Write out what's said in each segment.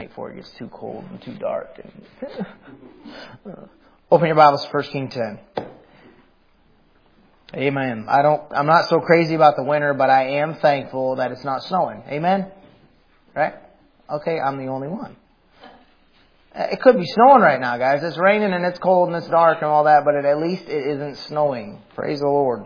before it gets too cold and too dark. Open your Bibles to 1 Kings 10. Amen. I'm not so crazy about the winter, but I am thankful that it's not snowing. Amen? Right? Okay, I'm the only one. It could be snowing right now, guys. It's raining and it's cold and it's dark and all that, but at least it isn't snowing. Praise the Lord.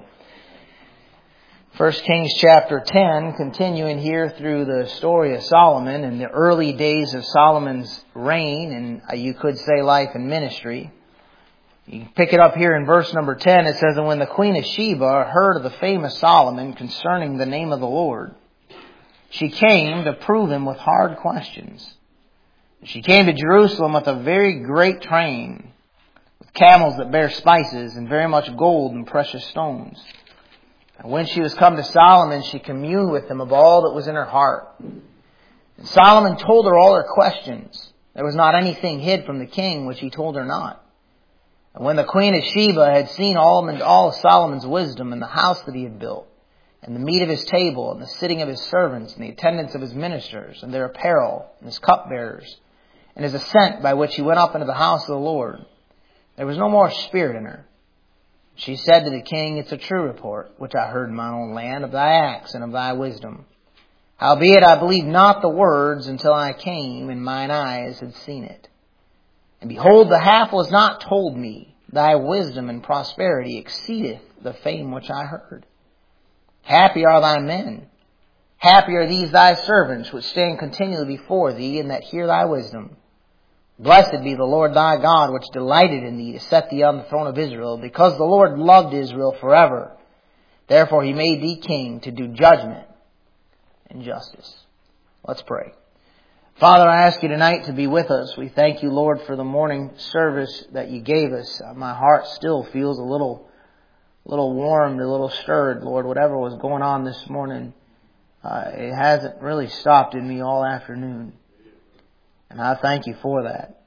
1 Kings chapter 10, continuing here through the story of Solomon and the early days of Solomon's reign, and you could say life and ministry. You can pick it up here in verse number 10. It says, "And when the queen of Sheba heard of the fame of Solomon concerning the name of the Lord, she came to prove him with hard questions. She came to Jerusalem with a very great train, with camels that bear spices, and very much gold and precious stones. And when she was come to Solomon, she communed with him of all that was in her heart. And Solomon told her all her questions. There was not anything hid from the king which he told her not. And when the queen of Sheba had seen all of Solomon's wisdom, and the house that he had built, and the meat of his table, and the sitting of his servants, and the attendance of his ministers, and their apparel, and his cupbearers, and his ascent by which he went up into the house of the Lord, there was no more spirit in her. She said to the king, It's a true report, which I heard in my own land, of thy acts and of thy wisdom. Howbeit I believed not the words until I came, and mine eyes had seen it. And behold, the half was not told me. Thy wisdom and prosperity exceedeth the fame which I heard. Happy are thy men. Happy are these thy servants, which stand continually before thee, and that hear thy wisdom. Blessed be the Lord thy God, which delighted in thee to set thee on the throne of Israel, because the Lord loved Israel forever. Therefore he made thee king to do judgment and justice." Let's pray. Father, I ask you tonight to be with us. We thank you, Lord, for the morning service that you gave us. My heart still feels a little warmed, a little stirred, Lord. Whatever was going on this morning, it hasn't really stopped in me all afternoon. And I thank you for that.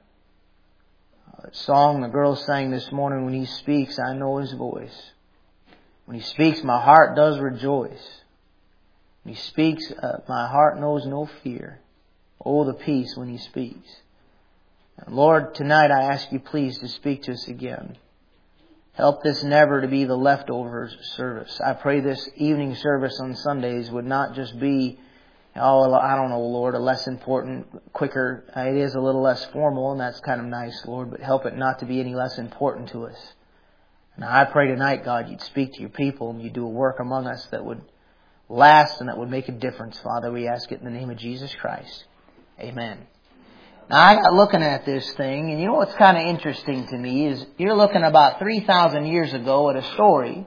That song the girls sang this morning, "When he speaks, I know his voice." When he speaks, my heart does rejoice. When he speaks, my heart knows no fear. Oh, the peace when he speaks. And Lord, tonight I ask you please to speak to us again. Help this never to be the leftovers service. I pray this evening service on Sundays would not just be, I don't know, Lord, a less important, quicker. It is a little less formal, and that's kind of nice, Lord, but help it not to be any less important to us. And I pray tonight, God, you'd speak to your people and you'd do a work among us that would last and that would make a difference, Father. We ask it in the name of Jesus Christ. Amen. Now, I got looking at this thing, and you know what's kind of interesting to me is you're looking about 3,000 years ago at a story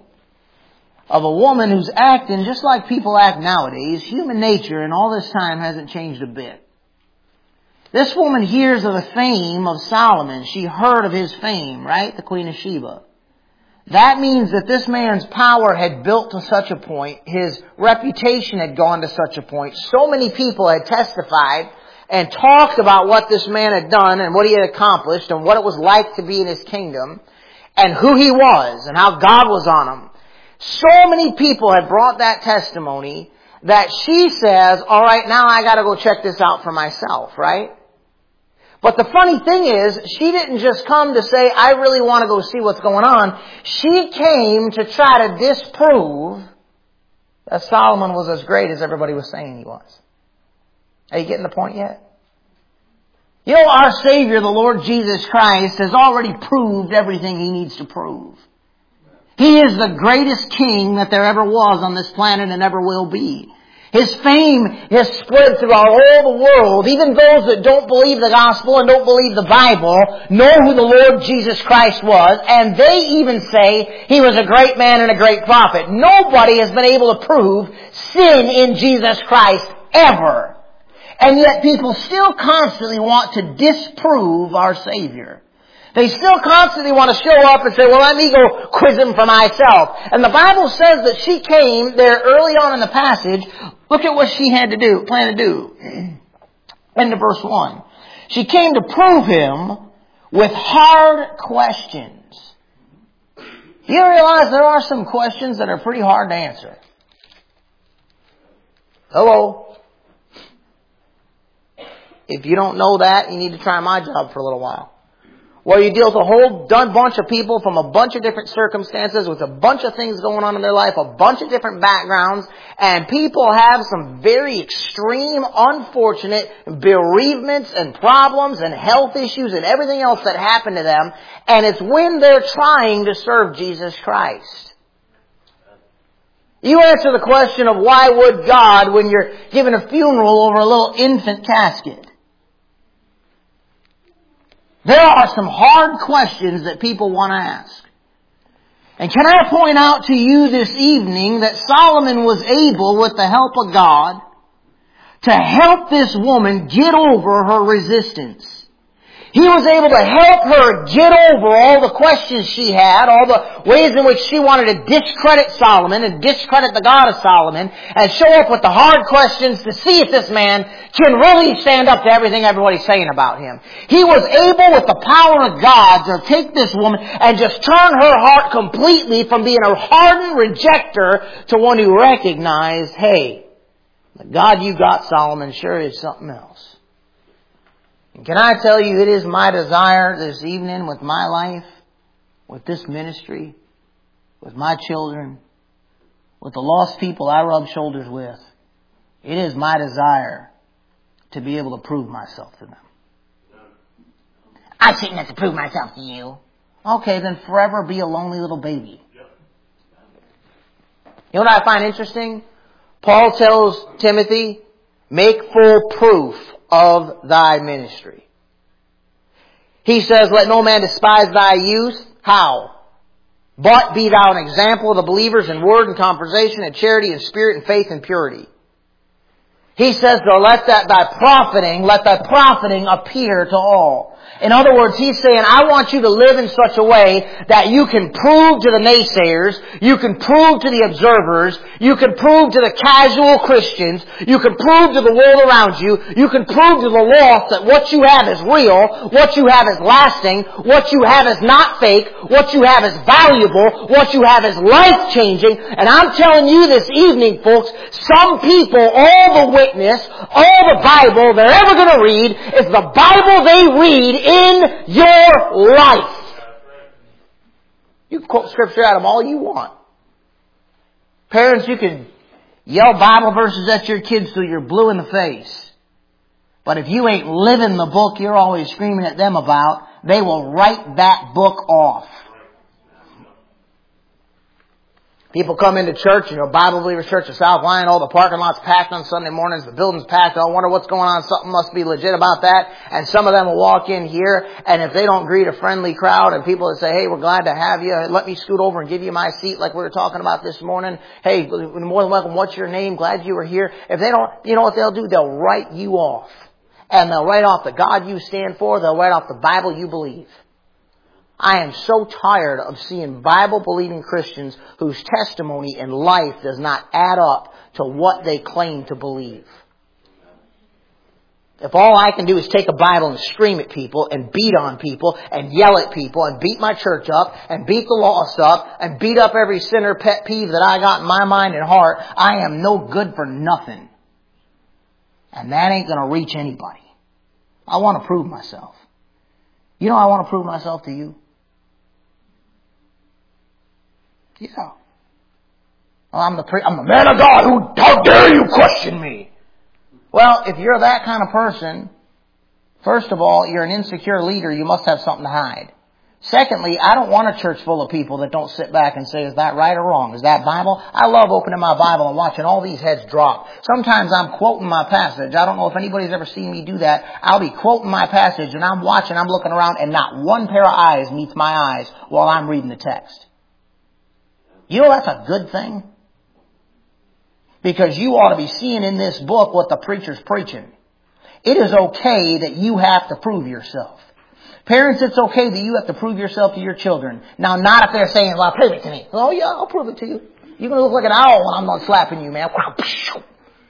of a woman who's acting just like people act nowadays. Human nature in all this time hasn't changed a bit. This woman hears of the fame of Solomon. She heard of his fame, right? The Queen of Sheba. That means that this man's power had built to such a point. His reputation had gone to such a point. So many people had testified and talked about what this man had done and what he had accomplished and what it was like to be in his kingdom and who he was and how God was on him. So many people had brought that testimony that she says, all right, now I got to go check this out for myself, right? But the funny thing is, she didn't just come to say, I really want to go see what's going on. She came to try to disprove that Solomon was as great as everybody was saying he was. Are you getting the point yet? You know, our Savior, the Lord Jesus Christ, has already proved everything he needs to prove. He is the greatest king that there ever was on this planet and ever will be. His fame has spread throughout all the world. Even those that don't believe the gospel and don't believe the Bible know who the Lord Jesus Christ was. And they even say he was a great man and a great prophet. Nobody has been able to prove sin in Jesus Christ ever. And yet people still constantly want to disprove our Savior. They still constantly want to show up and say, well, let me go quiz him for myself. And the Bible says that she came there early on in the passage. Look at what she had to do, plan to do. Into verse 1. She came to prove him with hard questions. You realize there are some questions that are pretty hard to answer. Hello? If you don't know that, you need to try my job for a little while. Where you deal with a whole bunch of people from a bunch of different circumstances with a bunch of things going on in their life, a bunch of different backgrounds, and people have some very extreme, unfortunate bereavements and problems and health issues and everything else that happen to them, and it's when they're trying to serve Jesus Christ. You answer the question of why would God when you're giving a funeral over a little infant casket? There are some hard questions that people want to ask. And can I point out to you this evening that Solomon was able, with the help of God, to help this woman get over her resistance. He was able to help her get over all the questions she had, all the ways in which she wanted to discredit Solomon and discredit the God of Solomon, and show up with the hard questions to see if this man can really stand up to everything everybody's saying about him. He was able, with the power of God, to take this woman and just turn her heart completely from being a hardened rejecter to one who recognized, hey, the God you got, Solomon, sure is something else. And can I tell you, it is my desire this evening with my life, with this ministry, with my children, with the lost people I rub shoulders with, it is my desire to be able to prove myself to them. I shouldn't have to prove myself to you. Okay, then forever be a lonely little baby. You know what I find interesting? Paul tells Timothy, make full proof of thy ministry. He says, let no man despise thy youth. How? But be thou an example of the believers in word and conversation and charity and spirit and faith and purity. He says, though, let thy profiting appear to all. In other words, he's saying, I want you to live in such a way that you can prove to the naysayers, you can prove to the observers, you can prove to the casual Christians, you can prove to the world around you, you can prove to the lost that what you have is real, what you have is lasting, what you have is not fake, what you have is valuable, what you have is life-changing. And I'm telling you this evening, folks, some people, all the witness, all the Bible they're ever going to read is the Bible they read in your life. You can quote scripture out of them all you want. Parents, you can yell Bible verses at your kids till you're blue in the face. But if you ain't living the book you're always screaming at them about, they will write that book off. People come into church, Bible Believers Church of South Lyon, all the parking lots packed on Sunday mornings, the building's packed, I wonder what's going on, something must be legit about that. And some of them will walk in here, and if they don't greet a friendly crowd, and people that say, hey, we're glad to have you, let me scoot over and give you my seat like we were talking about this morning. Hey, you're more than welcome, what's your name, glad you were here. If they don't, you know what they'll do? They'll write you off. And they'll write off the God you stand for, they'll write off the Bible you believe. I am so tired of seeing Bible-believing Christians whose testimony in life does not add up to what they claim to believe. If all I can do is take a Bible and scream at people and beat on people and yell at people and beat my church up and beat the lost up and beat up every sinner pet peeve that I got in my mind and heart, I am no good for nothing. And that ain't going to reach anybody. I want to prove myself. You know I want to prove myself to you? Yeah. Well, I'm the man of God. How dare you question me? Well, if you're that kind of person, first of all, you're an insecure leader. You must have something to hide. Secondly, I don't want a church full of people that don't sit back and say, is that right or wrong? Is that Bible? I love opening my Bible and watching all these heads drop. Sometimes I'm quoting my passage. I don't know if anybody's ever seen me do that. I'll be quoting my passage and I'm watching, I'm looking around, and not one pair of eyes meets my eyes while I'm reading the text. You know that's a good thing? Because you ought to be seeing in this book what the preacher's preaching. It is okay that you have to prove yourself. Parents, it's okay that you have to prove yourself to your children. Now, not if they're saying, well, prove it to me. Oh, yeah, I'll prove it to you. You're going to look like an owl when I'm not slapping you, man.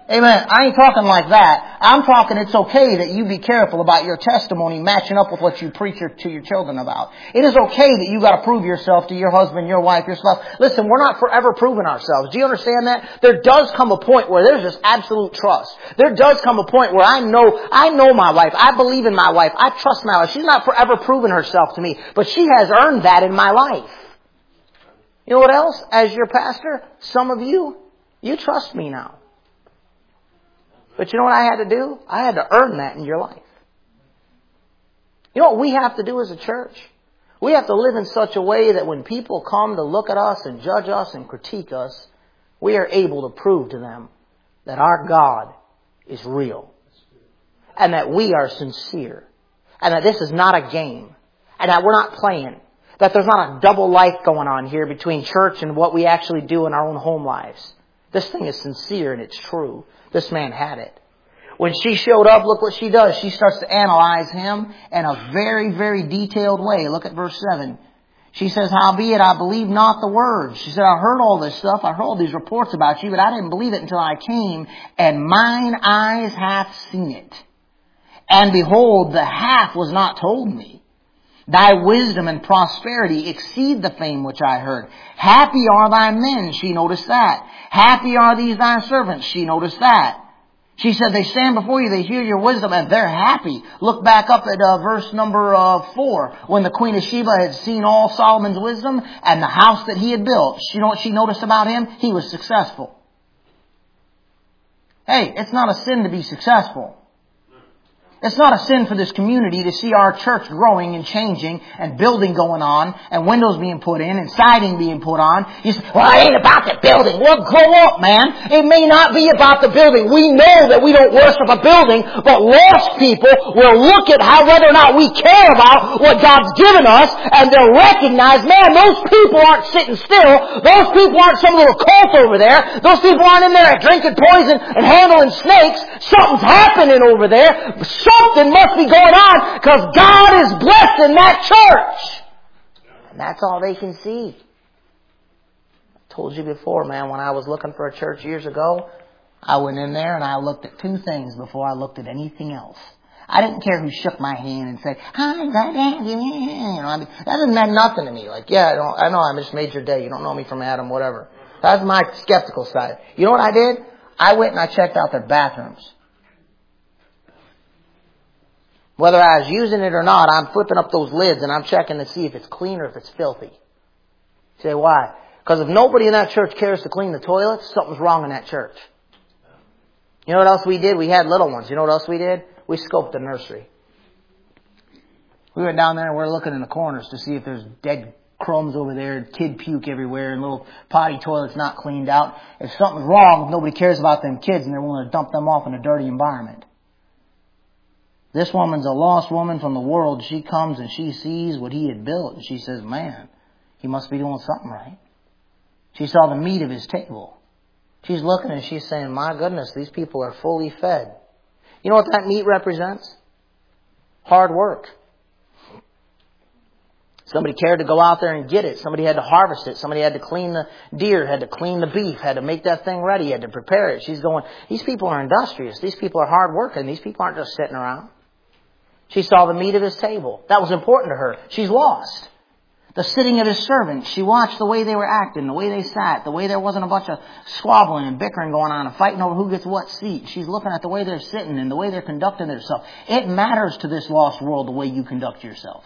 Amen. I ain't talking like that. I'm talking it's okay that you be careful about your testimony matching up with what you preach to your children about. It is okay that you got to prove yourself to your husband, your wife, your spouse. Listen, we're not forever proving ourselves. Do you understand that? There does come a point where there's just absolute trust. There does come a point where I know my wife. I believe in my wife. I trust my wife. She's not forever proving herself to me, but she has earned that in my life. You know what else? As your pastor, some of you trust me now. But you know what I had to do? I had to earn that in your life. You know what we have to do as a church? We have to live in such a way that when people come to look at us and judge us and critique us, we are able to prove to them that our God is real. And that we are sincere. And that this is not a game. And that we're not playing. That there's not a double life going on here between church and what we actually do in our own home lives. This thing is sincere and it's true. This man had it. When she showed up, look what she does. She starts to analyze him in a very, very detailed way. Look at verse 7. She says, howbeit I believe not the words. She said, I heard all this stuff. I heard all these reports about you, but I didn't believe it until I came, and mine eyes hath seen it. And behold, the half was not told me. Thy wisdom and prosperity exceed the fame which I heard. Happy are thy men. She noticed that. Happy are these thy servants. She noticed that. She said, they stand before you, they hear your wisdom, and they're happy. Look back up at verse number 4. When the Queen of Sheba had seen all Solomon's wisdom and the house that he had built. You know what she noticed about him? He was successful. Hey, it's not a sin to be successful. It's not a sin for this community to see our church growing and changing and building going on and windows being put in and siding being put on. You say, well, it ain't about the building. Well, grow up, man. It may not be about the building. We know that we don't worship a building, but lost people will look at whether or not we care about what God's given us, and they'll recognize, man, those people aren't sitting still. Those people aren't some little cult over there. Those people aren't in there drinking poison and handling snakes. Something's happening over there. Something must be going on because God is blessing that church. And that's all they can see. I told you before, man, when I was looking for a church years ago, I went in there and I looked at two things before I looked at anything else. I didn't care who shook my hand and said, hi, God, you know, that doesn't mean nothing to me. Like, yeah, I know I just made your day. You don't know me from Adam, whatever. That's my skeptical side. You know what I did? I went and I checked out their bathrooms. Whether I was using it or not, I'm flipping up those lids and I'm checking to see if it's clean or if it's filthy. You say, why? Because if nobody in that church cares to clean the toilets, something's wrong in that church. You know what else we did? We had little ones. You know what else we did? We scoped the nursery. We went down there and we're looking in the corners to see if there's dead crumbs over there, kid puke everywhere, and little potty toilets not cleaned out. If something's wrong, if nobody cares about them kids and they're willing to dump them off in a dirty environment. This woman's a lost woman from the world. She comes and she sees what he had built. And she says, man, he must be doing something right. She saw the meat of his table. She's looking and she's saying, my goodness, these people are fully fed. You know what that meat represents? Hard work. Somebody cared to go out there and get it. Somebody had to harvest it. Somebody had to clean the deer, had to clean the beef, had to make that thing ready, had to prepare it. She's going, these people are industrious. These people are hard working. These people aren't just sitting around. She saw the meat of his table. That was important to her. She's lost. The sitting of his servants. She watched the way they were acting, the way they sat, the way there wasn't a bunch of squabbling and bickering going on and fighting over who gets what seat. She's looking at the way they're sitting and the way they're conducting themselves. It matters to this lost world the way you conduct yourself.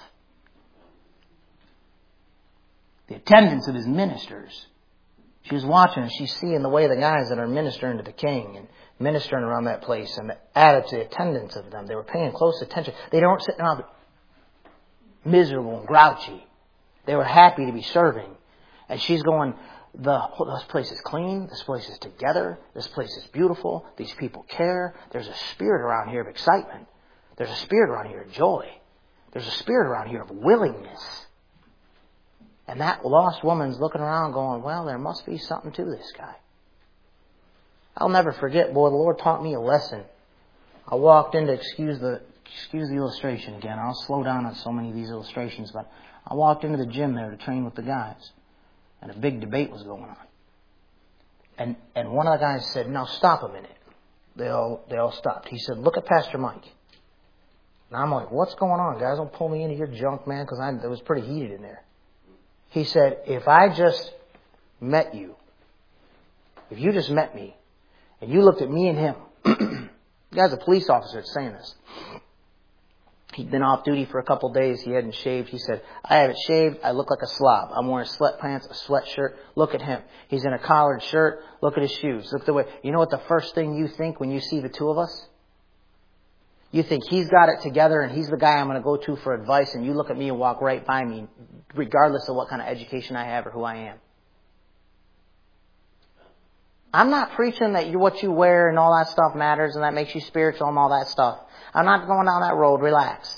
The attendance of his ministers. She was watching and she's seeing the way the guys that are ministering to the king and ministering around that place and the attitude, the attendance of them. They were paying close attention. They weren't sitting around miserable and grouchy. They were happy to be serving. And she's going, this place is clean. This place is together. This place is beautiful. These people care. There's a spirit around here of excitement. There's a spirit around here of joy. There's a spirit around here of willingness. And that lost woman's looking around going, well, there must be something to this guy. I'll never forget, boy, the Lord taught me a lesson. I walked into, excuse the illustration again. I'll slow down on so many of these illustrations, but I walked into the gym there to train with the guys. And a big debate was going on. And one of the guys said, now stop a minute. they all stopped. He said, look at Pastor Mike. And I'm like, what's going on, guys? Don't pull me into your junk, man, because it was pretty heated in there. He said, if I just met you, if you just met me, and you looked at me and him, the guy's a police officer that's saying this. He'd been off duty for a couple of days. He hadn't shaved. He said, I haven't shaved. I look like a slob. I'm wearing sweatpants, a sweatshirt. Look at him. He's in a collared shirt. Look at his shoes. Look the way. You know what the first thing you think when you see the two of us? You think he's got it together and he's the guy I'm going to go to for advice, and you look at me and walk right by me, regardless of what kind of education I have or who I am. I'm not preaching that what you wear and all that stuff matters and that makes you spiritual and all that stuff. I'm not going down that road. Relax.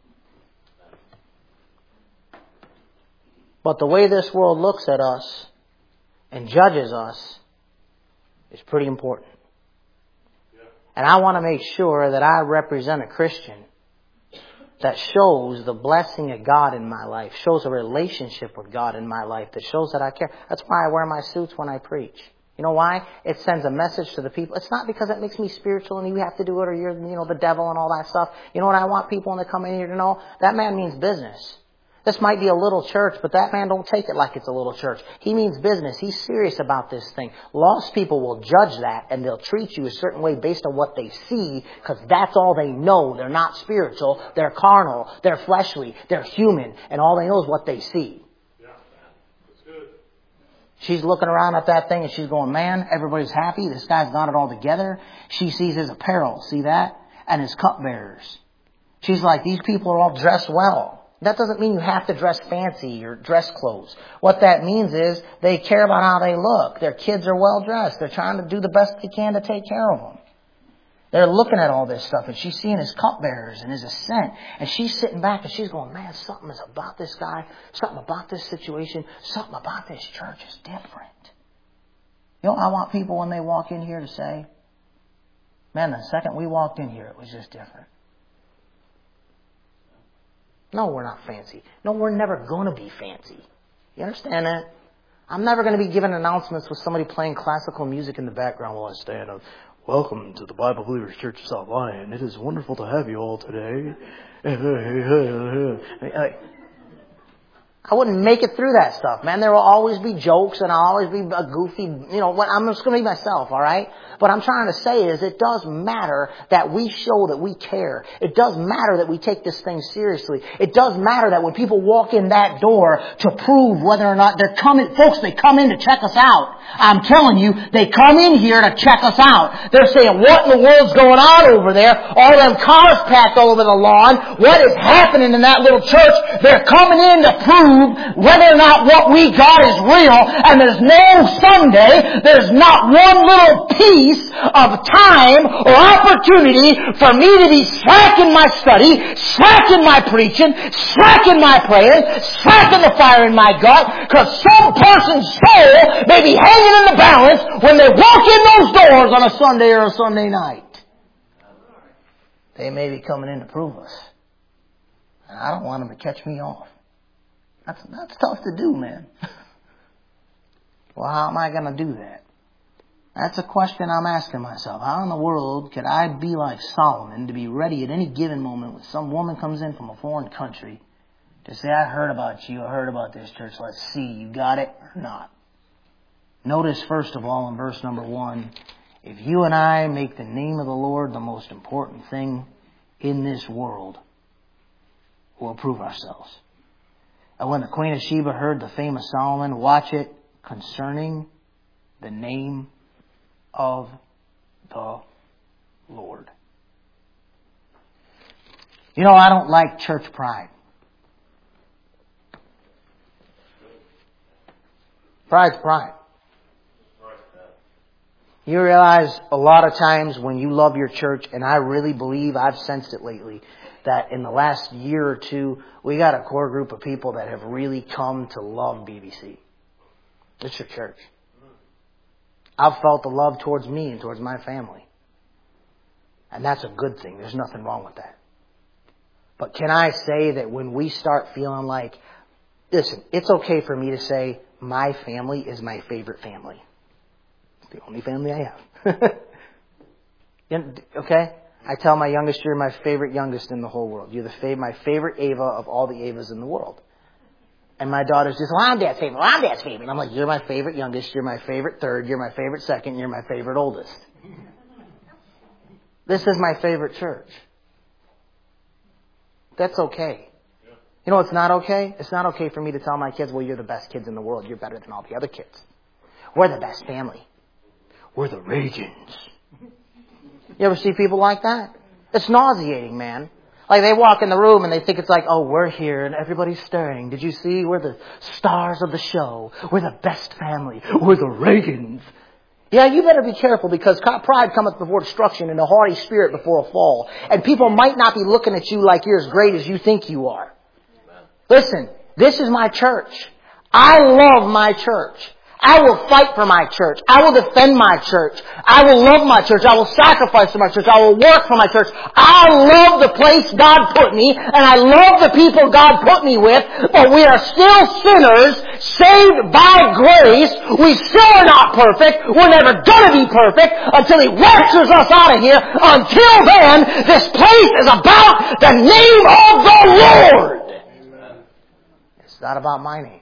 But the way this world looks at us and judges us is pretty important. And I want to make sure that I represent a Christian that shows the blessing of God in my life, shows a relationship with God in my life, that shows that I care. That's why I wear my suits when I preach. You know why? It sends a message to the people. It's not because it makes me spiritual and you have to do it or you're, the devil and all that stuff. You know what I want people when they come in here to know? That man means business. This might be a little church, but that man don't take it like it's a little church. He means business. He's serious about this thing. Lost people will judge that and they'll treat you a certain way based on what they see, because that's all they know. They're not spiritual. They're carnal. They're fleshly. They're human. And all they know is what they see. Yeah, that's good. She's looking around at that thing and she's going, man, everybody's happy. This guy's got it all together. She sees his apparel. See that? And his cupbearers. She's like, these people are all dressed well. That doesn't mean you have to dress fancy or dress clothes. What that means is they care about how they look. Their kids are well dressed. They're trying to do the best they can to take care of them. They're looking at all this stuff, and she's seeing his cupbearers and his ascent. And she's sitting back and she's going, man, something is about this guy, something about this situation, something about this church is different. You know what I want people when they walk in here to say? Man, the second we walked in here, it was just different. No, we're not fancy. No, we're never going to be fancy. You understand that? I'm never going to be giving announcements with somebody playing classical music in the background while I stand up. Welcome to the Bible Believers Church of South Lyon. It is wonderful to have you all today. I wouldn't make it through that stuff, man. There will always be jokes and I'll always be a goofy, I'm just going to be myself, all right? What I'm trying to say is it does matter that we show that we care. It does matter that we take this thing seriously. It does matter that when people walk in that door to prove whether or not they're coming, folks, they come in to check us out. I'm telling you, they come in here to check us out. They're saying, what in the world's going on over there? All them cars packed all over the lawn. What is happening in that little church? They're coming in to prove whether or not what we got is real, and there's no Sunday, there's not one little piece of time or opportunity for me to be slack in my study, slack in my preaching, slack in my praying, slack in the fire in my gut, because some person's soul may be hanging in the balance when they walk in those doors on a Sunday or a Sunday night. They may be coming in to prove us. And I don't want them to catch me off. That's tough to do, man. Well, how am I going to do that? That's a question I'm asking myself. How in the world could I be like Solomon to be ready at any given moment when some woman comes in from a foreign country to say, I heard about you, I heard about this church, let's see, you got it or not? Notice first of all in verse number 1, if you and I make the name of the Lord the most important thing in this world, we'll prove ourselves. And when the Queen of Sheba heard the fame of Solomon, watch it, concerning the name of the Lord. I don't like church pride. Pride's pride. You realize a lot of times when you love your church, and I really believe I've sensed it lately, that in the last year or two, we got a core group of people that have really come to love BBC. It's your church. I've felt the love towards me and towards my family. And that's a good thing. There's nothing wrong with that. But can I say that when we start feeling like, listen, it's okay for me to say my family is my favorite family. It's the only family I have. Okay? I tell my youngest, you're my favorite youngest in the whole world. You're my favorite Ava of all the Avas in the world. And my daughter's just, well, I'm Dad's favorite. Well, I'm Dad's favorite. And I'm like, you're my favorite youngest. You're my favorite third. You're my favorite second. You're my favorite oldest. This is my favorite church. That's okay. You know what's not okay? It's not okay for me to tell my kids, well, you're the best kids in the world. You're better than all the other kids. We're the best family. We're the Reagans. You ever see people like that? It's nauseating, man. Like they walk in the room and they think it's like, oh, we're here and everybody's staring. Did you see? We're the stars of the show. We're the best family. We're the Reagans. Yeah, you better be careful because pride cometh before destruction and a haughty spirit before a fall. And people might not be looking at you like you're as great as you think you are. Listen, this is my church. I love my church. I will fight for my church. I will defend my church. I will love my church. I will sacrifice for my church. I will work for my church. I love the place God put me, and I love the people God put me with, but we are still sinners, saved by grace. We still are not perfect. We're never going to be perfect until He raptures us out of here. Until then, this place is about the name of the Lord. Amen. It's not about my name.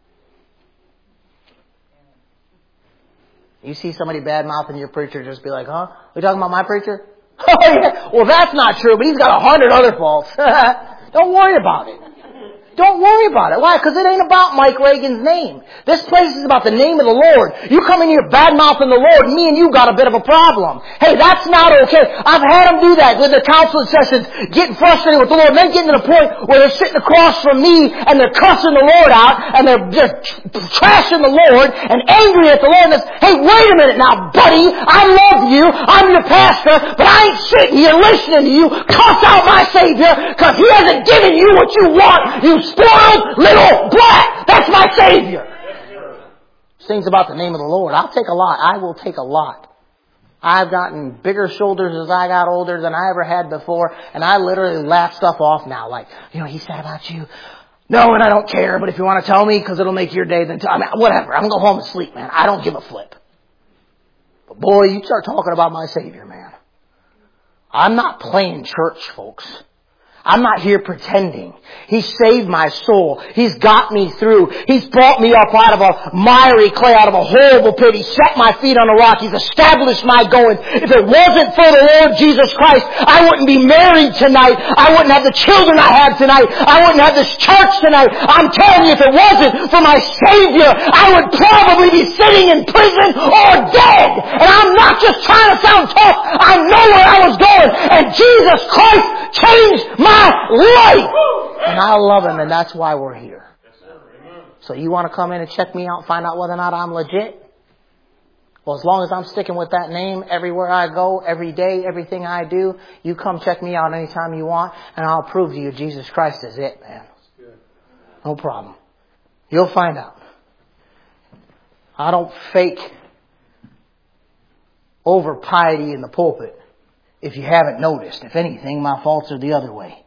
You see somebody bad-mouthing your preacher, just be like, huh? We talking about my preacher? Oh, yeah. Well, that's not true, but he's got 100 other faults. Don't worry about it. Don't worry about it. Why? Because it ain't about Mike Reagan's name. This place is about the name of the Lord. You come in here bad-mouthing the Lord, me and you got a bit of a problem. Hey, that's not okay. I've had them do that with their counseling sessions, getting frustrated with the Lord, and then getting to the point where they're sitting across from me and they're cussing the Lord out and they're just trashing the Lord and angry at the Lord and says, hey, wait a minute now, buddy. I love you. I'm your pastor, but I ain't sitting here listening to you cuss out my Savior because He hasn't given you what you want. You spoiled little brat. That's my Savior. Sings about the name of the Lord. I'll take a lot. I will take a lot. I've gotten bigger shoulders as I got older than I ever had before, and I literally laugh stuff off now. Like, you know, He said about you. No, and I don't care, but if you want to tell me because it'll make your day, then I mean, whatever. I'm going to go home and sleep, man. I don't give a flip. But boy, you start talking about my Savior, man. I'm not playing church, folks. I'm not here pretending. He saved my soul. He's got me through. He's brought me up out of a miry clay, out of a horrible pit. He set my feet on a rock. He's established my goings. If it wasn't for the Lord Jesus Christ, I wouldn't be married tonight. I wouldn't have the children I have tonight. I wouldn't have this church tonight. I'm telling you, if it wasn't for my Savior, I would probably be sitting in prison or dead. And I'm not just trying to sound tough. I know where I was going. And Jesus Christ changed my life. And I love Him, and that's why we're here. So you want to come in and check me out, find out whether or not I'm legit? Well, as long as I'm sticking with that name everywhere I go, every day, everything I do, you come check me out anytime you want, and I'll prove to you Jesus Christ is it, man. No problem. You'll find out. I don't fake over piety in the pulpit. If you haven't noticed, if anything, my faults are the other way.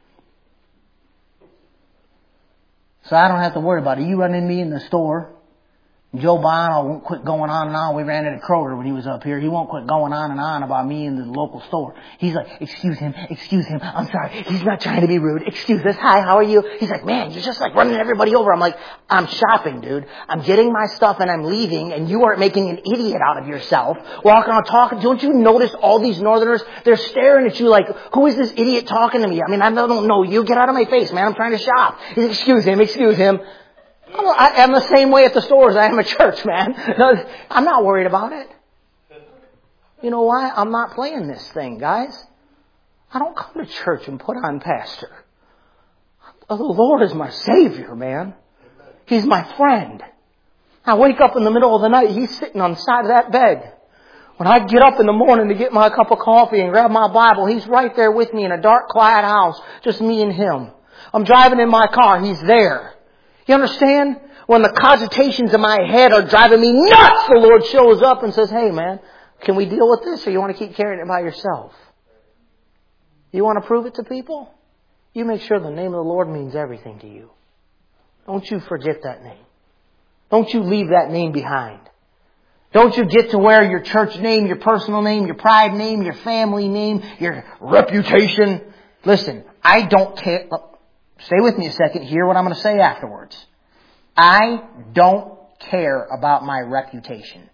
So I don't have to worry about it. You run into me in the store. Joe Bono won't quit going on and on. We ran into Kroger when he was up here. He won't quit going on and on about me in the local store. He's like, excuse him. I'm sorry. He's not trying to be rude. Excuse us. Hi, how are you? He's like, man, you're just like running everybody over. I'm like, I'm shopping, dude. I'm getting my stuff and I'm leaving, and you are making an idiot out of yourself. Walking around talking. Don't you notice all these northerners? They're staring at you like, who is this idiot talking to me? I mean, I don't know you. Get out of my face, man. I'm trying to shop. He's like, excuse him. I'm the same way at the store as I am at church, man. No, I'm not worried about it. You know why? I'm not playing this thing, guys. I don't come to church and put on pastor. The Lord is my Savior, man. He's my friend. I wake up in the middle of the night, He's sitting on the side of that bed. When I get up in the morning to get my cup of coffee and grab my Bible, He's right there with me in a dark, quiet house, just me and Him. I'm driving in my car, He's there. You understand? When the cogitations in my head are driving me nuts, the Lord shows up and says, hey man, can we deal with this, or you want to keep carrying it by yourself? You want to prove it to people? You make sure the name of the Lord means everything to you. Don't you forget that name. Don't you leave that name behind. Don't you get to where your church name, your personal name, your pride name, your family name, your reputation. Listen, I don't care. Stay with me a second. Hear what I'm going to say afterwards. I don't care about my reputation.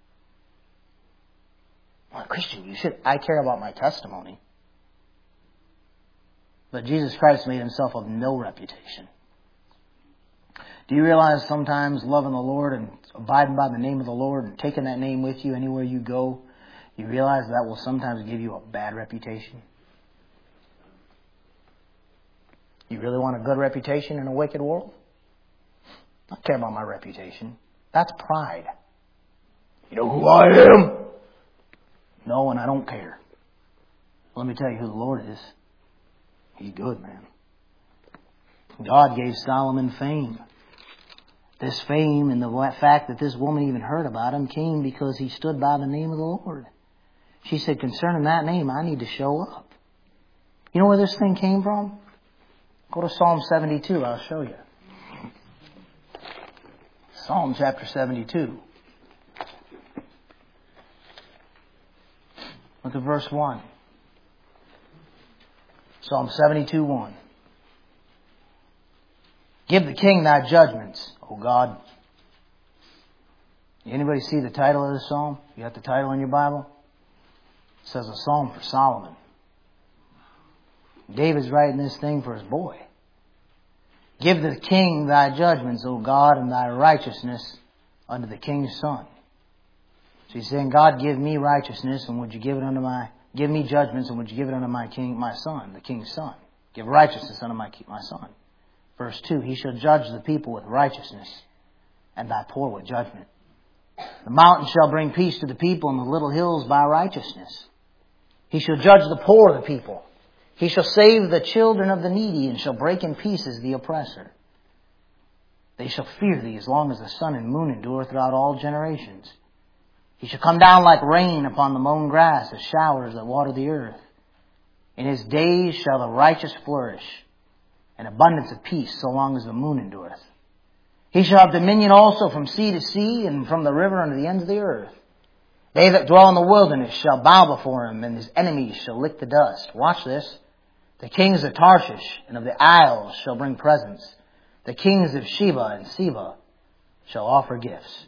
Well, Christian, you should. I care about my testimony. But Jesus Christ made Himself of no reputation. Do you realize sometimes loving the Lord and abiding by the name of the Lord and taking that name with you anywhere you go, you realize that will sometimes give you a bad reputation? You really want a good reputation in a wicked world? I don't care about my reputation. That's pride. You know who I am? No, and I don't care. Let me tell you who the Lord is. He's good, man. God gave Solomon fame. This fame and the fact that this woman even heard about him came because he stood by the name of the Lord. She said, concerning that name, I need to show up. You know where this thing came from? Go to Psalm 72. I'll show you. Psalm chapter 72. Look at verse 1. Psalm 72:1. Give the king thy judgments, O God. Anybody see the title of this psalm? You got the title in your Bible? It says a psalm for Solomon. David's writing this thing for his boy. Give the king thy judgments, O God, and thy righteousness unto the king's son. So he's saying, God, give me righteousness, and would you give it unto give me judgments, and would you give it unto my son, the king's son? Give righteousness unto my son. Verse 2, He shall judge the people with righteousness, and thy poor with judgment. The mountains shall bring peace to the people, and the little hills by righteousness. He shall judge the poor of the people. He shall save the children of the needy, and shall break in pieces the oppressor. They shall fear thee as long as the sun and moon endure throughout all generations. He shall come down like rain upon the mown grass, as showers that water the earth. In His days shall the righteous flourish, and abundance of peace so long as the moon endureth. He shall have dominion also from sea to sea, and from the river unto the ends of the earth. They that dwell in the wilderness shall bow before Him, and His enemies shall lick the dust. Watch this. The kings of Tarshish and of the isles shall bring presents. The kings of Sheba and Seba shall offer gifts.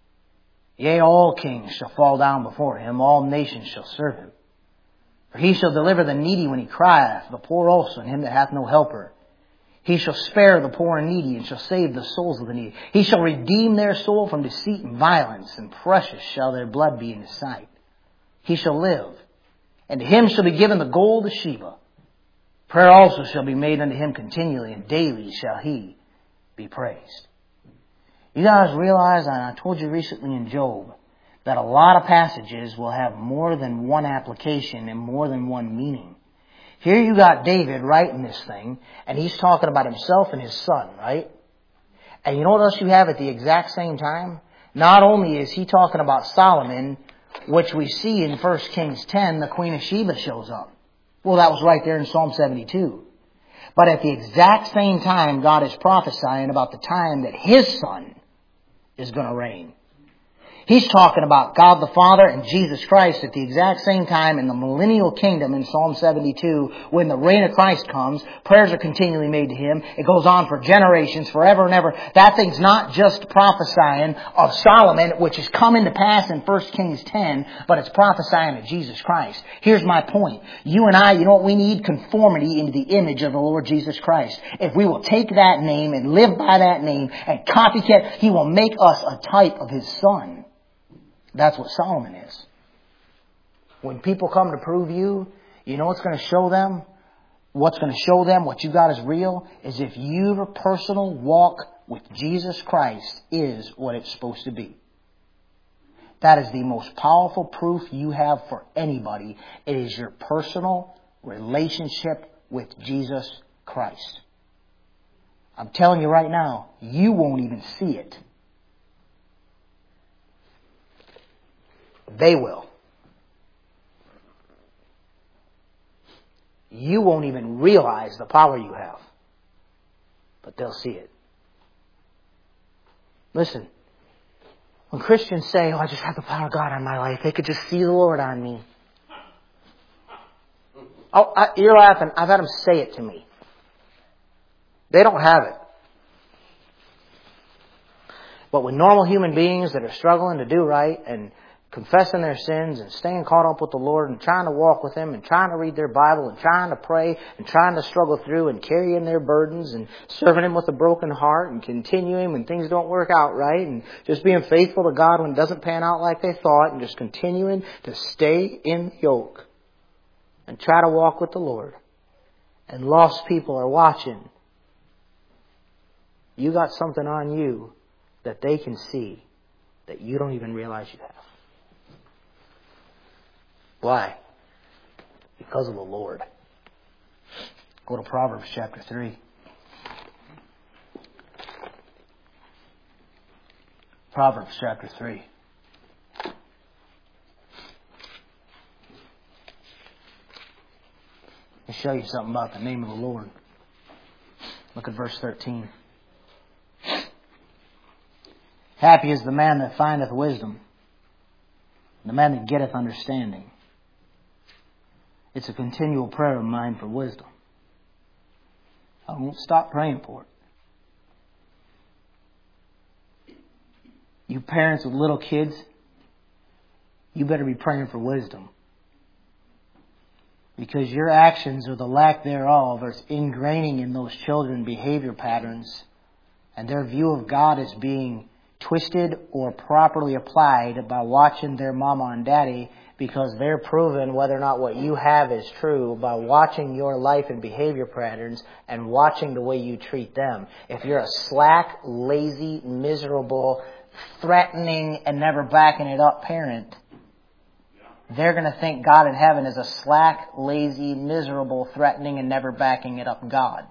Yea, all kings shall fall down before Him, all nations shall serve Him. For He shall deliver the needy when he crieth, the poor also, and him that hath no helper. He shall spare the poor and needy, and shall save the souls of the needy. He shall redeem their soul from deceit and violence, and precious shall their blood be in His sight. He shall live, and to him shall be given the gold of Sheba. Prayer also shall be made unto him continually, and daily shall he be praised. You guys realize, and I told you recently in Job, that a lot of passages will have more than one application and more than one meaning. Here you got David writing this thing, and he's talking about himself and his son, right? And you know what else you have at the exact same time? Not only is he talking about Solomon, which we see in 1 Kings 10, the Queen of Sheba shows up. Well, that was right there in Psalm 72. But at the exact same time, God is prophesying about the time that His Son is going to reign. He's talking about God the Father and Jesus Christ at the exact same time in the millennial kingdom in Psalm 72. When the reign of Christ comes, prayers are continually made to Him. It goes on for generations, forever and ever. That thing's not just prophesying of Solomon, which is coming to pass in 1 Kings 10, but it's prophesying of Jesus Christ. Here's my point. You and I, you know what we need? Conformity into the image of the Lord Jesus Christ. If we will take that name and live by that name and copycat, He will make us a type of His Son. That's what Solomon is. When people come to prove you, you know what's going to show them? What's going to show them what you got is real is if your personal walk with Jesus Christ is what it's supposed to be. That is the most powerful proof you have for anybody. It is your personal relationship with Jesus Christ. I'm telling you right now, you won't even see it. They will. You won't even realize the power you have. But they'll see it. Listen. When Christians say, I just have the power of God on my life, they could just see the Lord on me. You're laughing. I've had them say it to me. They don't have it. But with normal human beings that are struggling to do right and confessing their sins and staying caught up with the Lord and trying to walk with Him and trying to read their Bible and trying to pray and trying to struggle through and carrying their burdens and serving Him with a broken heart and continuing when things don't work out right and just being faithful to God when it doesn't pan out like they thought and just continuing to stay in the yoke and try to walk with the Lord. And lost people are watching. You got something on you that they can see that you don't even realize you have. Why? Because of the Lord. Go to Proverbs chapter 3. Proverbs chapter 3. Let me show you something about the name of the Lord. Look at verse 13. Happy is the man that findeth wisdom, the man that getteth understanding. It's a continual prayer of mine for wisdom. I won't stop praying for it. You parents with little kids, you better be praying for wisdom. Because your actions or the lack thereof are ingraining in those children behavior patterns, and their view of God is being twisted or properly applied by watching their mama and daddy, because they're proven whether or not what you have is true by watching your life and behavior patterns and watching the way you treat them. If you're a slack, lazy, miserable, threatening, and never backing it up parent, they're going to think God in heaven is a slack, lazy, miserable, threatening, and never backing it up God.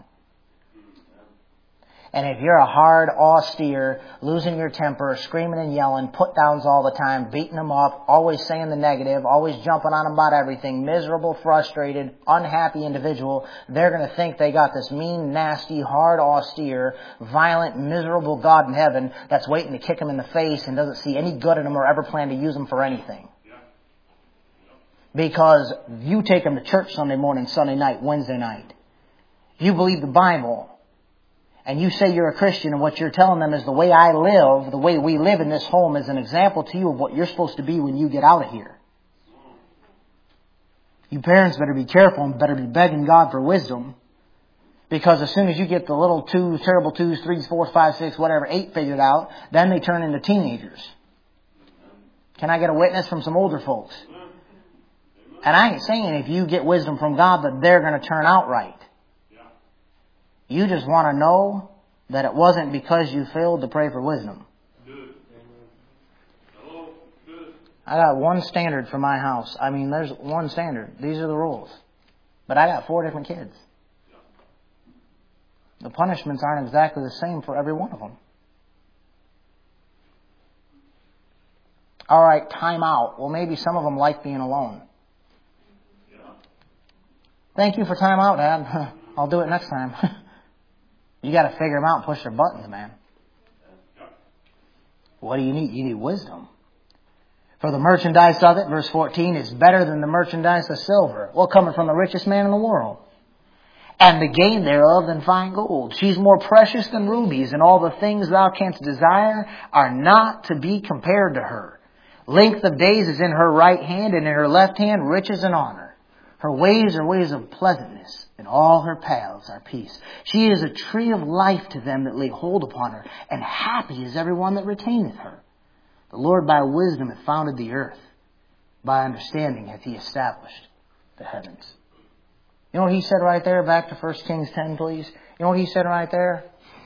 And if you're a hard, austere, losing your temper, screaming and yelling, put-downs all the time, beating them up, always saying the negative, always jumping on them about everything, miserable, frustrated, unhappy individual, they're going to think they got this mean, nasty, hard, austere, violent, miserable God in heaven that's waiting to kick them in the face and doesn't see any good in them or ever plan to use them for anything. Because you take them to church Sunday morning, Sunday night, Wednesday night. You believe the Bible. And you say you're a Christian, and what you're telling them is the way I live, the way we live in this home is an example to you of what you're supposed to be when you get out of here. You parents better be careful and better be begging God for wisdom. Because as soon as you get the little terrible 2s, 3s, 4s, 5s, 6, whatever, 8 figured out, then they turn into teenagers. Can I get a witness from some older folks? And I ain't saying if you get wisdom from God that they're going to turn out right. You just want to know that it wasn't because you failed to pray for wisdom. Good. Hello. Good. I got one standard for my house. I mean, there's one standard. These are the rules. But I got 4 different kids. The punishments aren't exactly the same for every one of them. All right, time out. Well, maybe some of them like being alone. Thank you for time out, Dad. I'll do it next time. You got to figure them out and push their buttons, man. What do you need? You need wisdom. For the merchandise of it, verse 14, is better than the merchandise of silver. Well, coming from the richest man in the world. And the gain thereof than fine gold. She's more precious than rubies, and all the things thou canst desire are not to be compared to her. Length of days is in her right hand, and in her left hand riches and honor. Her ways are ways of pleasantness, and all her paths are peace. She is a tree of life to them that lay hold upon her, and happy is every one that retaineth her. The Lord by wisdom hath founded the earth. By understanding hath He established the heavens. You know what He said right there? Back to 1 Kings 10, please. You know what He said right there?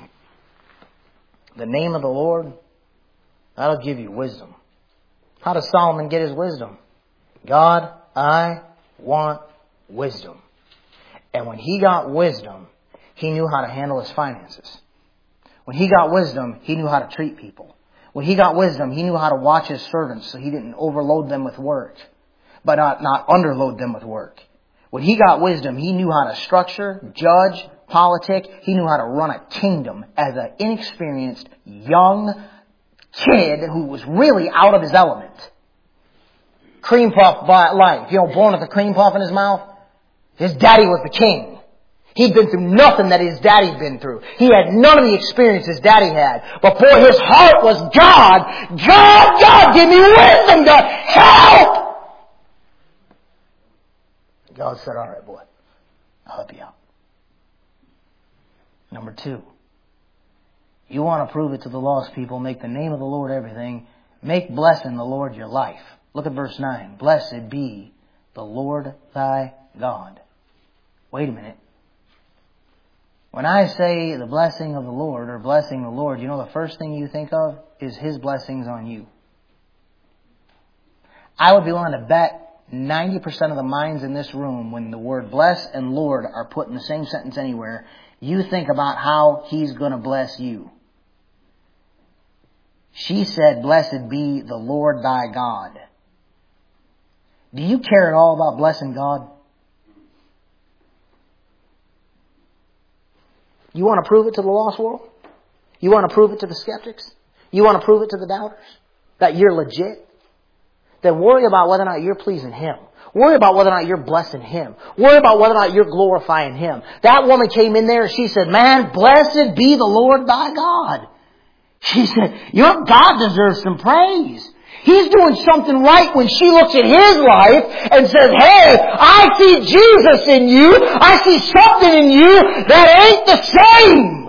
The name of the Lord, that'll give you wisdom. How does Solomon get his wisdom? God, I want wisdom. And when he got wisdom, he knew how to handle his finances. When he got wisdom, he knew how to treat people. When he got wisdom, he knew how to watch his servants so he didn't overload them with work, but not underload them with work. When he got wisdom, he knew how to structure, judge, politic. He knew how to run a kingdom as an inexperienced, young, kid who was really out of his element. Cream puff life. Born with a cream puff in his mouth. His daddy was the king. He'd been through nothing that his daddy'd been through. He had none of the experience his daddy had. But boy, his heart was God. God, give me wisdom, God. Help! God said, all right, boy. I'll help you out. Number 2. You want to prove it to the lost people. Make the name of the Lord everything. Make blessing the Lord your life. Look at verse 9. Blessed be the Lord thy God. Wait a minute. When I say the blessing of the Lord or blessing the Lord, the first thing you think of is His blessings on you. I would be willing to bet 90% of the minds in this room, when the word bless and Lord are put in the same sentence anywhere, you think about how He's going to bless you. She said, blessed be the Lord thy God. Do you care at all about blessing God? You want to prove it to the lost world? You want to prove it to the skeptics? You want to prove it to the doubters? That you're legit? Then worry about whether or not you're pleasing Him. Worry about whether or not you're blessing Him. Worry about whether or not you're glorifying Him. That woman came in there and she said, man, blessed be the Lord thy God. She said, your God deserves some praise. He's doing something right when she looks at his life and says, hey, I see Jesus in you. I see something in you that ain't the same.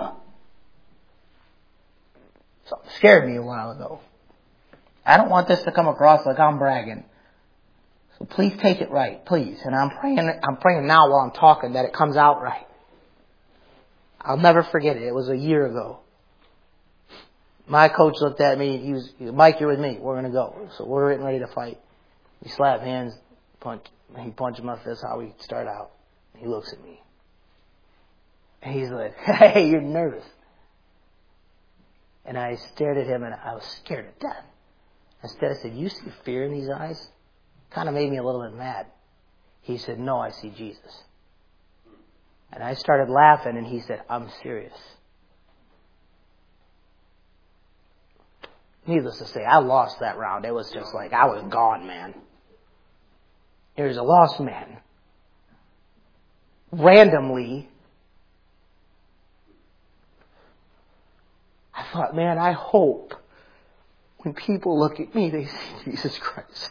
Something scared me a while ago. I don't want this to come across like I'm bragging. So please take it right, please. And I'm praying now while I'm talking that it comes out right. I'll never forget it. It was a year ago. My coach looked at me. He was, Mike, you're with me. We're going to go. So we're getting ready to fight. We slap hands, punch. He punches my fist. How we start out. He looks at me. And he's like, hey, you're nervous. And I stared at him and I was scared to death. Instead, I said, you see fear in these eyes? Kind of made me a little bit mad. He said, no, I see Jesus. And I started laughing and he said, I'm serious. Needless to say, I lost that round. It was just like, I was gone, man. Here's a lost man. Randomly, I thought, man, I hope when people look at me, they see Jesus Christ.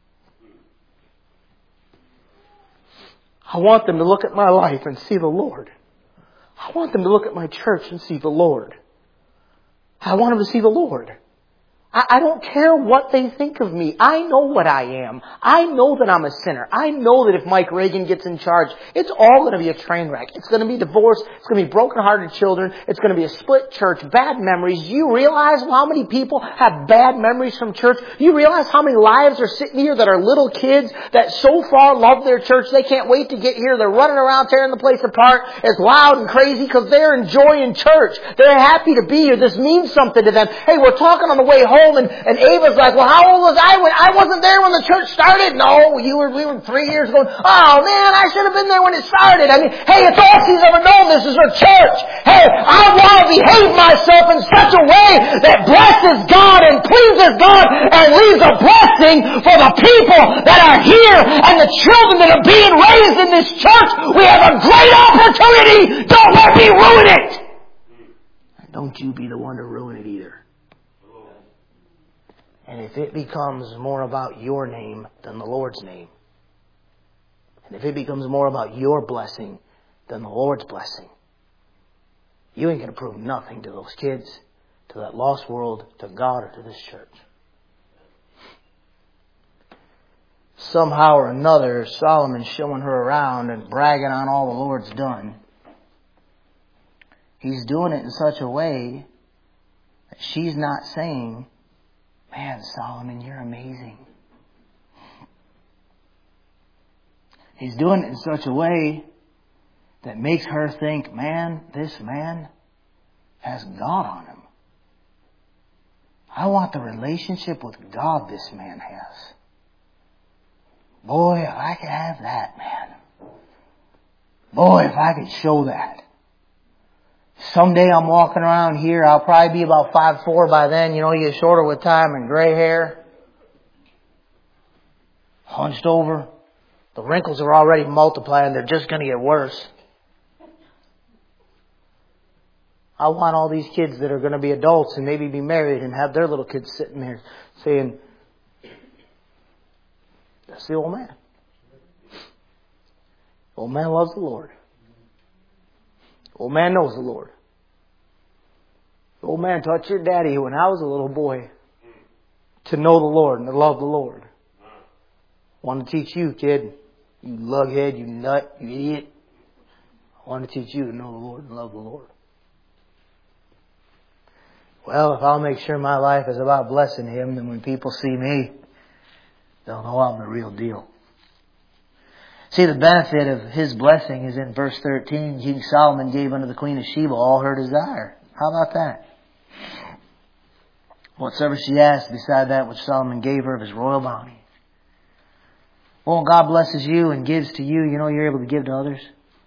I want them to look at my life and see the Lord. I want them to look at my church and see the Lord. I want them to see the Lord. I don't care what they think of me. I know what I am. I know that I'm a sinner. I know that if Mike Reagan gets in charge, it's all going to be a train wreck. It's going to be divorce. It's going to be broken-hearted children. It's going to be a split church, bad memories. Do you realize how many people have bad memories from church? Do you realize how many lives are sitting here that are little kids that so far love their church they can't wait to get here? They're running around tearing the place apart. It's loud and crazy because they're enjoying church. They're happy to be here. This means something to them. Hey, we're talking on the way home. And Ava's like, well, how old was I when I wasn't there when the church started? No, we were 3 years ago. Oh man, I should have been there when it started. I mean, hey, it's all she's ever known. This is her church. Hey, I want to behave myself in such a way that blesses God and pleases God and leaves a blessing for the people that are here and the children that are being raised in this church. We have a great opportunity. Don't let me ruin it. And don't you be the one to ruin it either. And if it becomes more about your name than the Lord's name, and if it becomes more about your blessing than the Lord's blessing, you ain't going to prove nothing to those kids, to that lost world, to God, or to this church. Somehow or another, Solomon's showing her around and bragging on all the Lord's done. He's doing it in such a way that she's not saying, man, Solomon, you're amazing. He's doing it in such a way that makes her think, man, this man has God on him. I want the relationship with God this man has. Boy, if I could have that, man. Boy, if I could show that. Someday I'm walking around here, I'll probably be about 5'4" by then. You know, you get shorter with time and gray hair. Hunched over. The wrinkles are already multiplying. They're just going to get worse. I want all these kids that are going to be adults and maybe be married and have their little kids sitting there saying, that's the old man. The old man loves the Lord. The old man knows the Lord. The old man taught your daddy when I was a little boy to know the Lord and to love the Lord. I want to teach you, kid. You lughead, you nut, you idiot. I want to teach you to know the Lord and love the Lord. Well, if I'll make sure my life is about blessing Him, then when people see me, they'll know I'm the real deal. See, the benefit of His blessing is in verse 13. King Solomon gave unto the Queen of Sheba all her desire. How about that? Whatsoever she asked beside that which Solomon gave her of his royal bounty. Well, God blesses you and gives to you. You know you're able to give to others.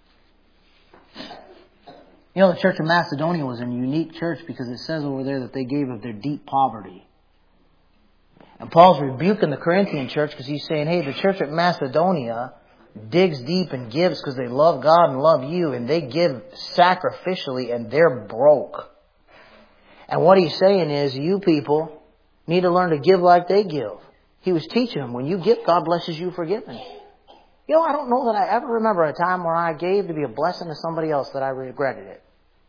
You know, the Church of Macedonia was a unique church because it says over there that they gave of their deep poverty. And Paul's rebuking the Corinthian church because he's saying, hey, the Church at Macedonia digs deep and gives because they love God and love you, and they give sacrificially and they're broke. And what he's saying is, you people need to learn to give like they give. He was teaching them, when you give, God blesses you for giving. You know, I don't know that I ever remember a time where I gave to be a blessing to somebody else that I regretted it.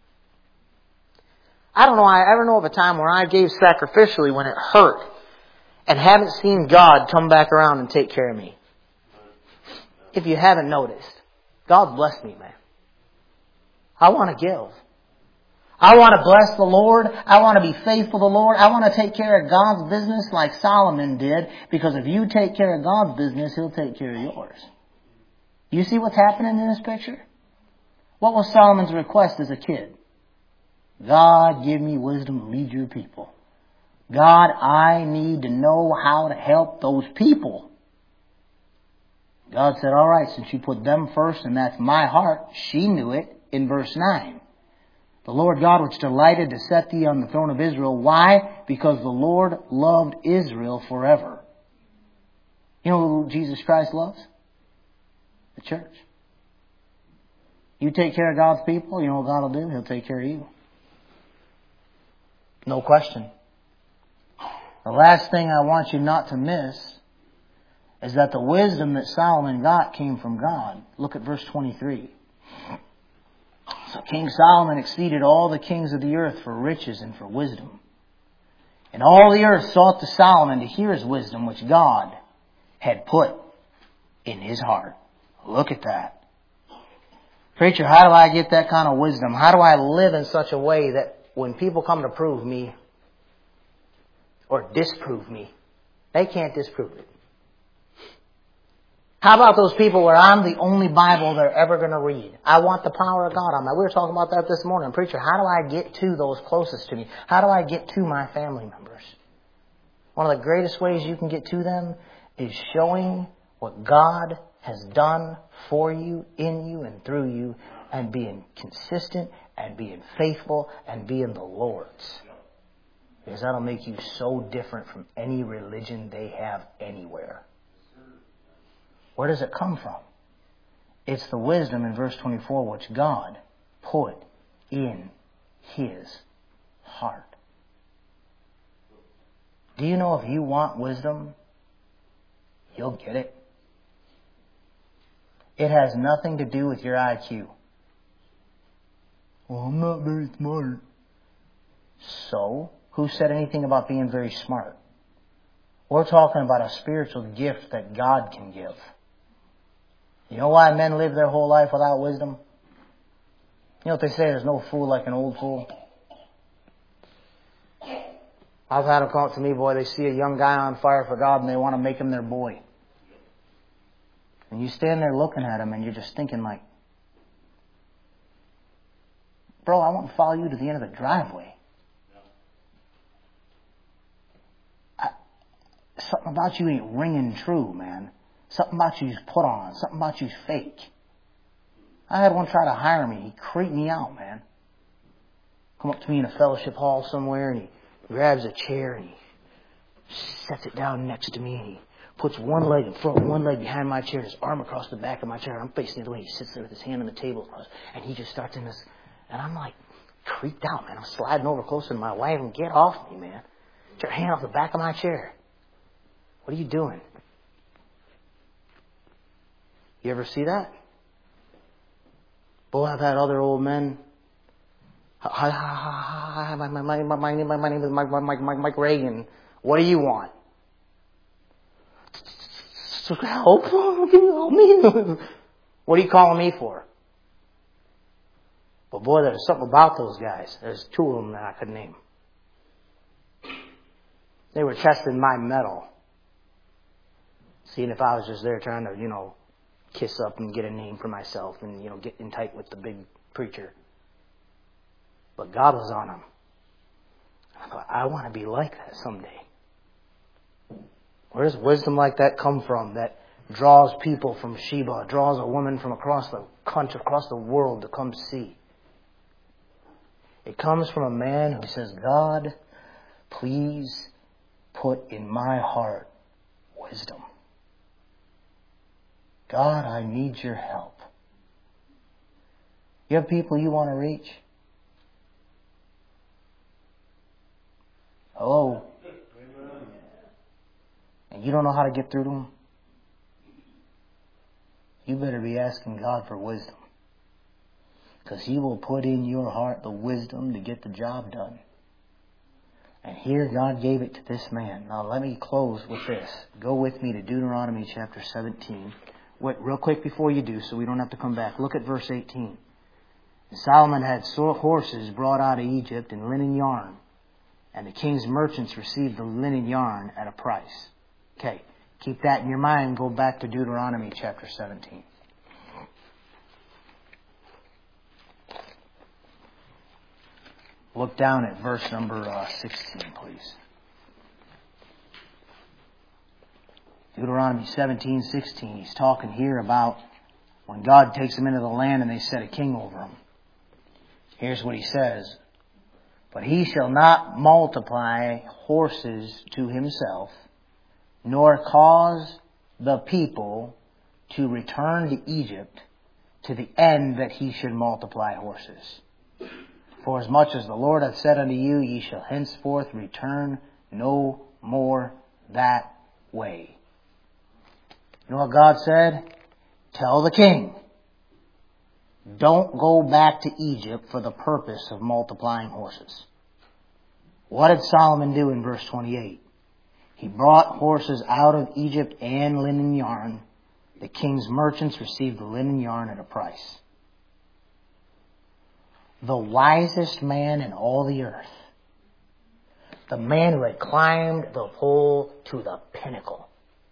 I don't know I ever know of a time where I gave sacrificially when it hurt and haven't seen God come back around and take care of me. If you haven't noticed, God bless me, man. I want to give. I want to bless the Lord. I want to be faithful to the Lord. I want to take care of God's business like Solomon did, because if you take care of God's business, He'll take care of yours. You see what's happening in this picture? What was Solomon's request as a kid? God, give me wisdom to lead your people. God, I need to know how to help those people. God said, all right, since you put them first, and that's my heart, she knew it in verse 9. The Lord God was delighted to set thee on the throne of Israel. Why? Because the Lord loved Israel forever. You know who Jesus Christ loves? The church. You take care of God's people, you know what God will do? He'll take care of you. No question. The last thing I want you not to miss is that the wisdom that Solomon got came from God. Look at verse 23. So King Solomon exceeded all the kings of the earth for riches and for wisdom. And all the earth sought to Solomon to hear his wisdom, which God had put in his heart. Look at that. Preacher, how do I get that kind of wisdom? How do I live in such a way that when people come to prove me or disprove me, they can't disprove it? How about those people where I'm the only Bible they're ever going to read? I want the power of God on me. We were talking about that this morning. Preacher, how do I get to those closest to me? How do I get to my family members? One of the greatest ways you can get to them is showing what God has done for you, in you, and through you, and being consistent, and being faithful, and being the Lord's. Because that'll make you so different from any religion they have anywhere. Where does it come from? It's the wisdom in verse 24 which God put in His heart. Do you know if you want wisdom, you'll get it? It has nothing to do with your IQ. Well, I'm not very smart. So, who said anything about being very smart? We're talking about a spiritual gift that God can give. You know why men live their whole life without wisdom? You know what they say, there's no fool like an old fool. I've had them come up to me, boy, they see a young guy on fire for God and they want to make him their boy. And you stand there looking at him and you're just thinking like, bro, I want to follow you to the end of the driveway. Something about you ain't ringing true, man. Something about you's put on. Something about you's fake. I had one try to hire me. He creeped me out, man. come up to me in a fellowship hall somewhere, and he grabs a chair, and he sets it down next to me, and he puts one leg in front, one leg behind my chair, his arm across the back of my chair, and I'm facing the other way. He sits there with his hand on the table, and he just starts in this, and I'm like creeped out, man. I'm sliding over closer to my wife, and get off me, man. Get your hand off the back of my chair. What are you doing? You ever see that? Boy, I've had other old men. Hi, my name is Mike Reagan. What do you want? Help! Help me! What are you calling me for? But boy, there's something about those guys. There's two of them that I could name. They were testing my mettle. Seeing if I was just there trying to, kiss up and get a name for myself and, get in tight with the big preacher. But God was on them. I thought, I want to be like that someday. Where does wisdom like that come from that draws people from Sheba, draws a woman from across the country, across the world to come see? It comes from a man who says, God, please put in my heart wisdom. God, I need your help. You have people you want to reach? Hello? And you don't know how to get through to them? You better be asking God for wisdom. Because He will put in your heart the wisdom to get the job done. And here God gave it to this man. Now let me close with this. Go with me to Deuteronomy chapter 17. Wait, real quick before you do, so we don't have to come back. Look at verse 18. And Solomon had horses brought out of Egypt and linen yarn. And the king's merchants received the linen yarn at a price. Okay, keep that in your mind. Go back to Deuteronomy chapter 17. Look down at verse number 16, please. Deuteronomy 17:16. He's talking here about when God takes them into the land and they set a king over them. Here's what he says. But he shall not multiply horses to himself, nor cause the people to return to Egypt to the end that he should multiply horses. For as much as the Lord hath said unto you, ye shall henceforth return no more that way. You know what God said? Tell the king, don't go back to Egypt for the purpose of multiplying horses. What did Solomon do in verse 28? He brought horses out of Egypt and linen yarn. The king's merchants received the linen yarn at a price. The wisest man in all the earth, the man who had climbed the pole to the pinnacle,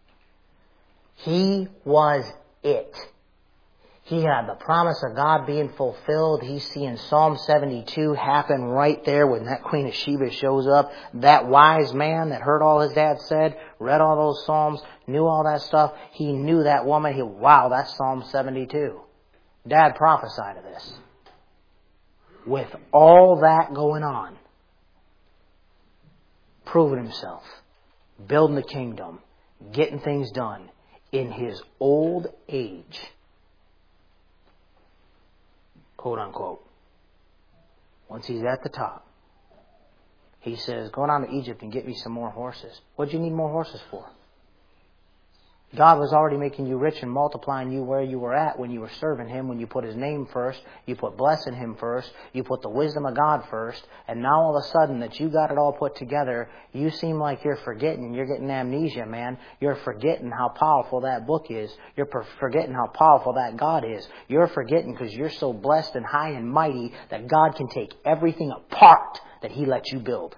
he was it. He had the promise of God being fulfilled. He's seeing Psalm 72 happen right there when that Queen of Sheba shows up. That wise man that heard all his dad said, read all those Psalms, knew all that stuff. He knew that woman. Wow, that's Psalm 72. Dad prophesied of this. With all that going on, proving himself, building the kingdom, getting things done in his old age, quote unquote. Once he's at the top, he says, go down to Egypt and get me some more horses. What'd you need more horses for? God was already making you rich and multiplying you where you were at when you were serving Him, when you put His name first, you put blessing Him first, you put the wisdom of God first, and now all of a sudden that you got it all put together, you seem like you're forgetting, you're getting amnesia, man. You're forgetting how powerful that book is. You're forgetting how powerful that God is. You're forgetting because you're so blessed and high and mighty that God can take everything apart that He lets you build.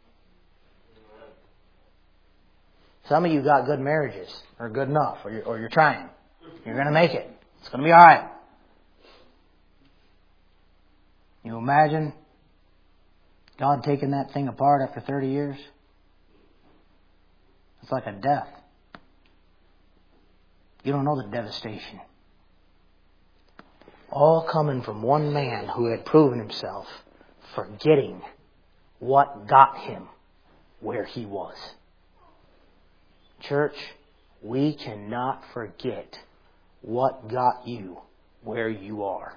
Some of you got good marriages, or good enough, or you're trying. You're going to make it. It's going to be all right. You imagine God taking that thing apart after 30 years? It's like a death. You don't know the devastation. All coming from one man who had proven himself forgetting what got him where he was. Church, we cannot forget what got you where you are.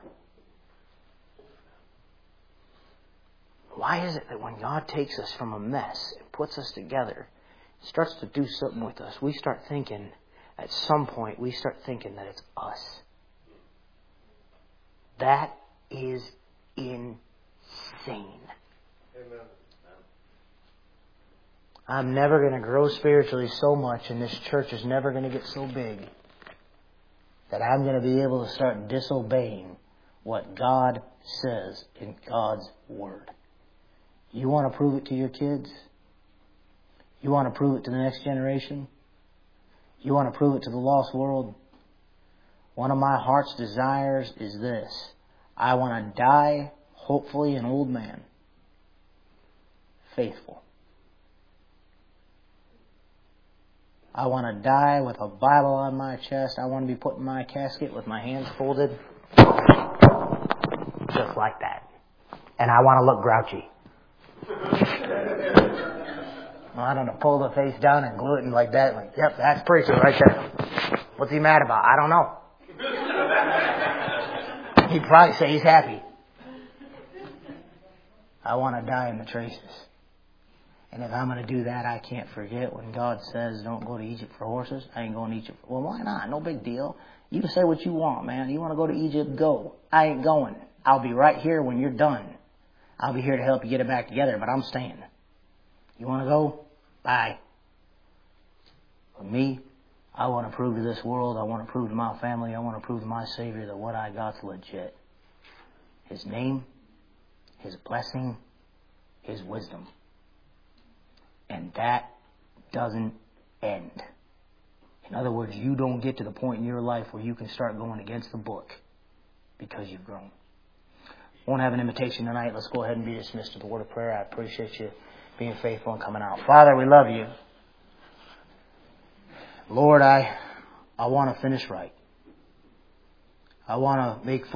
Why is it that when God takes us from a mess and puts us together, starts to do something with us, we start thinking, at some point, we start thinking that it's us? That is insane. Amen. I'm never going to grow spiritually so much, and this church is never going to get so big, that I'm going to be able to start disobeying what God says in God's Word. You want to prove it to your kids? You want to prove it to the next generation? You want to prove it to the lost world? One of my heart's desires is this. I want to die, hopefully an old man, faithful. I want to die with a Bible on my chest. I want to be put in my casket with my hands folded, just like that. And I want to look grouchy. Well, I don't know, pull the face down and glue it in like that. Like, yep, that's preacher right there. What's he mad about? I don't know. He'd probably say he's happy. I want to die in the traces. And if I'm going to do that, I can't forget when God says, don't go to Egypt for horses. I ain't going to Egypt. Well, why not? No big deal. You can say what you want, man. You want to go to Egypt? Go. I ain't going. I'll be right here when you're done. I'll be here to help you get it back together, but I'm staying. You want to go? Bye. For me, I want to prove to this world, I want to prove to my family, I want to prove to my Savior that what I got's legit. His name, His blessing, His wisdom. And that doesn't end. In other words, you don't get to the point in your life where you can start going against the book because you've grown. Won't have an invitation tonight. Let's go ahead and be dismissed with a word of prayer. I appreciate you being faithful and coming out. Father, we love you. Lord, I want to finish right. I want to make